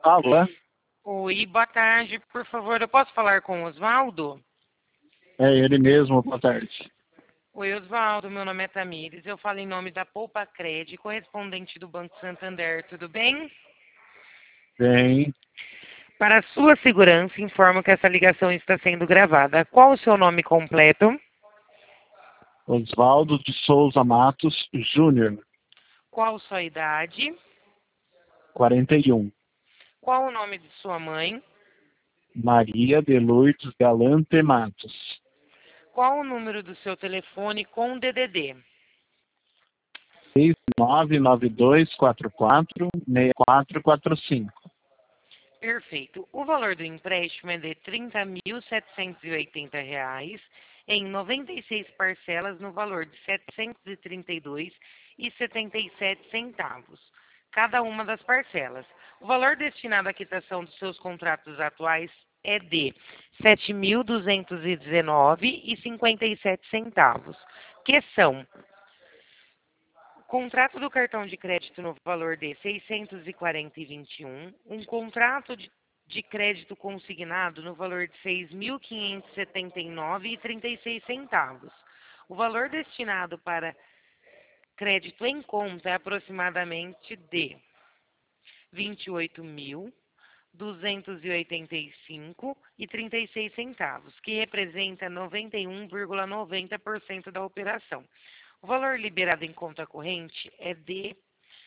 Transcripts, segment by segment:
Alô? Oi, boa tarde. Por favor, eu posso falar com o Osvaldo? É ele mesmo, boa tarde. Oi, Osvaldo. Meu nome é Tamires. Eu falo em nome da Poupa Cred, correspondente do Banco Santander. Tudo bem? Bem, Para sua segurança, informo que essa ligação está sendo gravada. Qual o seu nome completo? Osvaldo de Souza Matos Júnior, Qual sua idade? 41. Qual o nome de sua mãe? Maria de Lourdes Galante Matos. Qual o número do seu telefone com DDD? 6992446445. Perfeito. O valor do empréstimo é de R$ 30.780 em 96 parcelas no valor de R$ 732,77 cada uma das parcelas. O valor destinado à quitação dos seus contratos atuais é de R$ 7.219,57, que são contrato do cartão de crédito no valor de 640,21, um contrato de crédito consignado no valor de 6.579,36. O valor destinado para crédito em conta é aproximadamente de 28.285,36, que representa 91,90% da operação. O valor liberado em conta corrente é de R$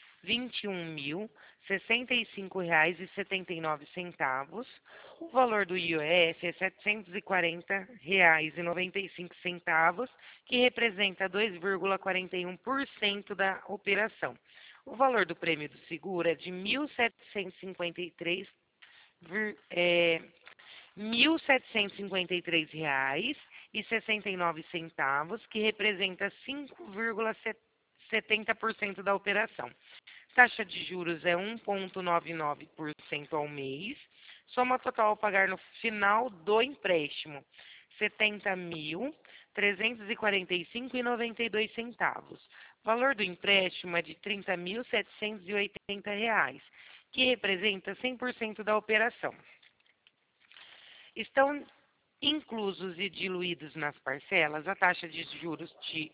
21.065,79. O valor do IOF é R$ 740,95, que representa 2,41% da operação. O valor do prêmio do seguro é de R$ 1.753,69, que representa 5,70% da operação. Taxa de juros é 1,99% ao mês. Soma total a pagar no final do empréstimo, R$ 70.345,92. Valor do empréstimo é de R$ 30.780, que representa 100% da operação. Estão inclusos e diluídos nas parcelas a taxa de juros de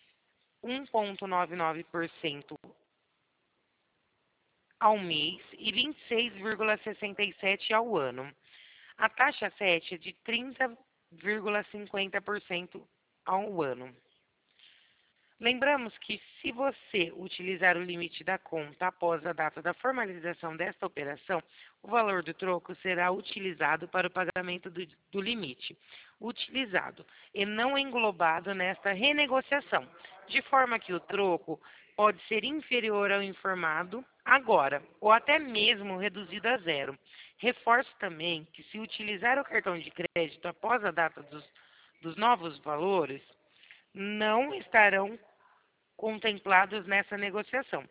1,99% ao mês e 26,67% ao ano. A taxa 7 é de 30,50% ao ano. Lembramos que se você utilizar o limite da conta após a data da formalização desta operação, o valor do troco será utilizado para o pagamento do limite utilizado e não englobado nesta renegociação, de forma que o troco pode ser inferior ao informado agora, ou até mesmo reduzido a zero. Reforço também que se utilizar o cartão de crédito após a data dos novos valores, não estarão contemplados nessa negociação.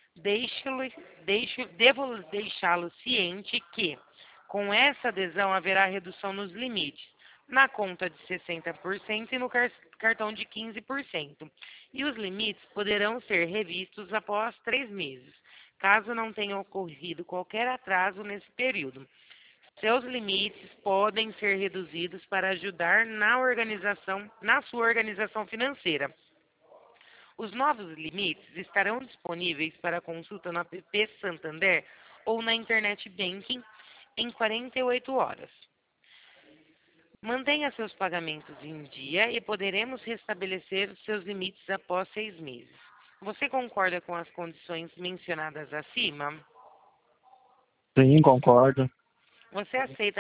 Devo deixá-lo ciente que, com essa adesão, haverá redução nos limites, na conta de 60% e no cartão de 15%. E os limites poderão ser revistos após 3 meses, caso não tenha ocorrido qualquer atraso nesse período. Seus limites podem ser reduzidos para ajudar na sua organização financeira. Os novos limites estarão disponíveis para consulta no app Santander ou na Internet Banking em 48 horas. Mantenha seus pagamentos em dia e poderemos restabelecer seus limites após 6 meses. Você concorda com as condições mencionadas acima? Sim, concordo. Você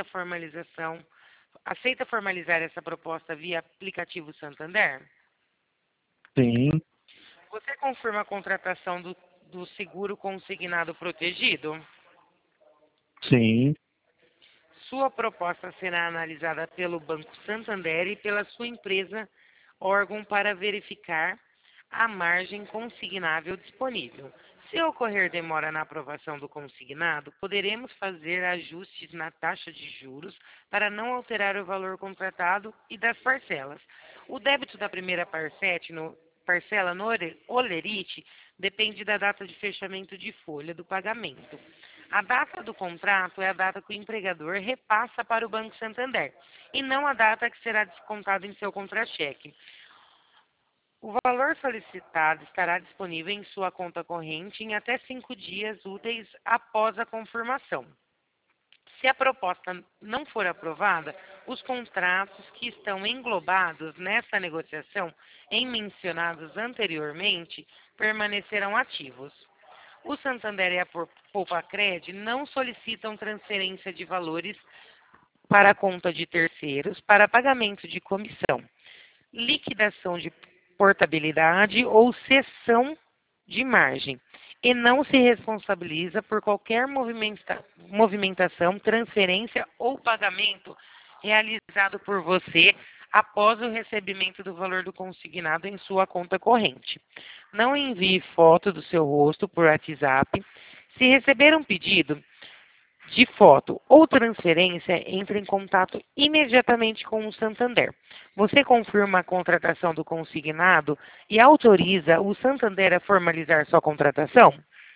aceita formalizar essa proposta via aplicativo Santander? Sim, Você confirma a contratação do seguro consignado protegido? sim. Sua proposta será analisada pelo Banco Santander e pela sua empresa órgão para verificar a margem consignável disponível. Se ocorrer demora na aprovação do consignado, poderemos fazer ajustes na taxa de juros para não alterar o valor contratado e das parcelas. O débito da primeira parcela no Olerite depende da data de fechamento de folha do pagamento. A data do contrato é a data que o empregador repassa para o Banco Santander e não a data que será descontado em seu contra-cheque. O valor solicitado estará disponível em sua conta corrente em até 5 dias úteis após a confirmação. Se a proposta não for aprovada, os contratos que estão englobados nessa negociação, em mencionados anteriormente, permanecerão ativos. O Santander e a Poupa-Cred não solicitam transferência de valores para a conta de terceiros para pagamento de comissão, liquidação de portabilidade ou cessão de margem e não se responsabiliza por qualquer movimentação, transferência ou pagamento realizado por você após o recebimento do valor do consignado em sua conta corrente. Não envie foto do seu rosto por WhatsApp. Se receber um pedido de foto ou transferência, entre em contato imediatamente com o Santander. Você confirma a contratação do consignado e autoriza o Santander a formalizar sua contratação?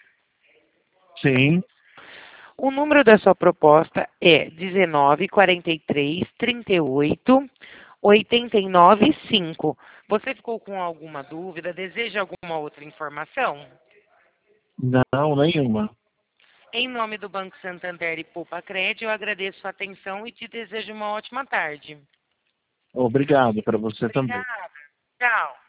Sim. O número da sua proposta é 19 43 38 89 5. Você ficou com alguma dúvida? Deseja alguma outra informação? Não, nenhuma. Em nome do Banco Santander e Poupa-Cred, eu agradeço a atenção e te desejo uma ótima tarde. Obrigado para você também. Obrigada. Tchau.